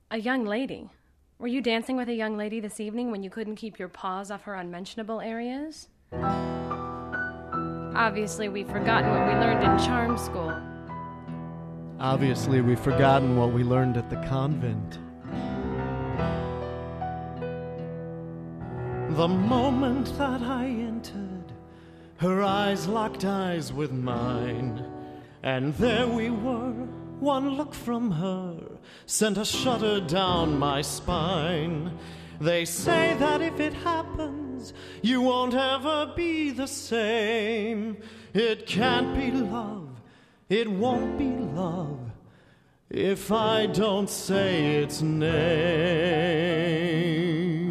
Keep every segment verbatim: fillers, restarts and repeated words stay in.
A young lady? Were you dancing with a young lady this evening when you couldn't keep your paws off her unmentionable areas? Obviously, we've forgotten what we learned in charm school. Obviously, we've forgotten what we learned at the convent. The moment that I entered, her eyes locked eyes with mine, and there we were. One look from her sent a shudder down my spine. They say that if it happens, you won't ever be the same. It can't be love, it won't be love, if I don't say its name.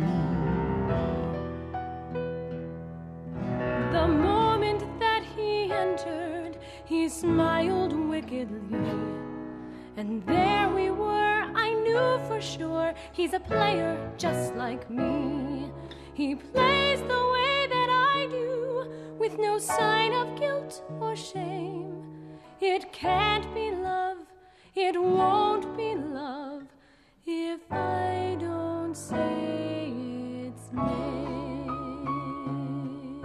The moment that he entered, he smiled wickedly. And there we were, I knew for sure, he's a player just like me. He plays the way that I do, with no sign of guilt or shame. It can't be love, it won't be love, if I don't say its name.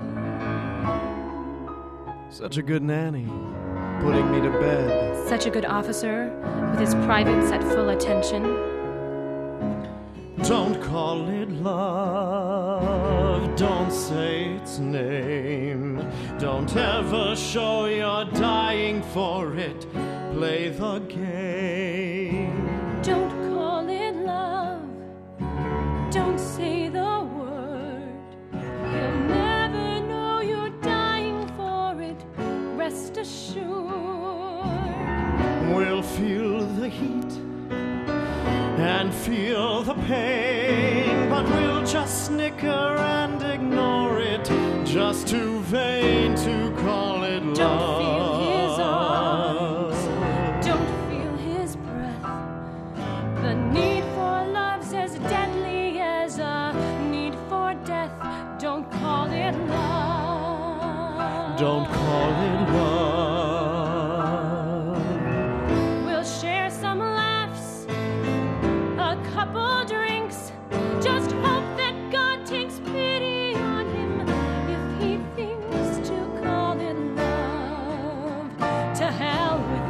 Such a good nanny, putting me to bed. Such a good officer, with his privates at full attention. Don't call it love, don't say its name. Don't ever show you're dying for it, play the game. Don't call it love, don't say the word. You'll never know you're dying for it, rest assured. We'll feel the heat and feel the pain, but we'll just snicker and ignore it, just too vain to call it love. Don't feel his arms, don't feel his breath. The need for love's as deadly as a need for death. Don't call it love. Don't call it love. Couple drinks, just hope that God takes pity on him if he thinks to call it love. To hell with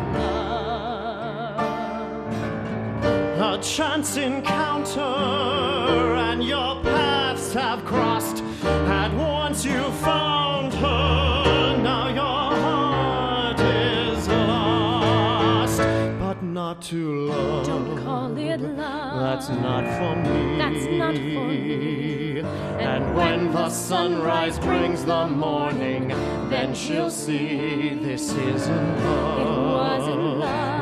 love. A chance encounter and your paths have crossed. At once you found her, now your heart is lost, but not too long. Don't call it love. That's not for me. That's not for me. And, and when the sunrise brings the morning, then she'll see this isn't love. It wasn't love.